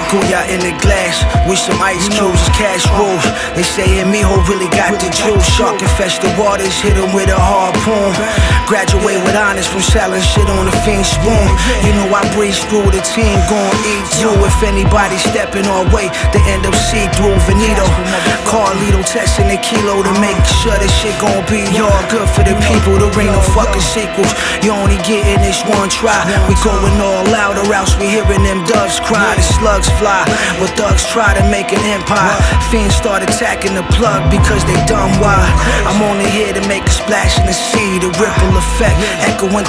Kuya in the glass with some ice cubes, cash rules. They say Mijo really got the juice. Shark infested waters, hit him with a harpoon. Graduate with honors from selling shit on the fiend spoon. You know I breeze through, the team gon' eat you. If anybody stepping our way, they end up see-through. Venito, Carlito testing the kilo to make sure this shit gon' be all good for the people. There ain't no fucking sequels, you only getting this one try. We going all out or else we hearing them doves cry. The slugs fly, but thugs try to make an empire. Fiends start attacking the plug because they dumb why. I'm only here to make a splash in the sea. The ripple effect echoing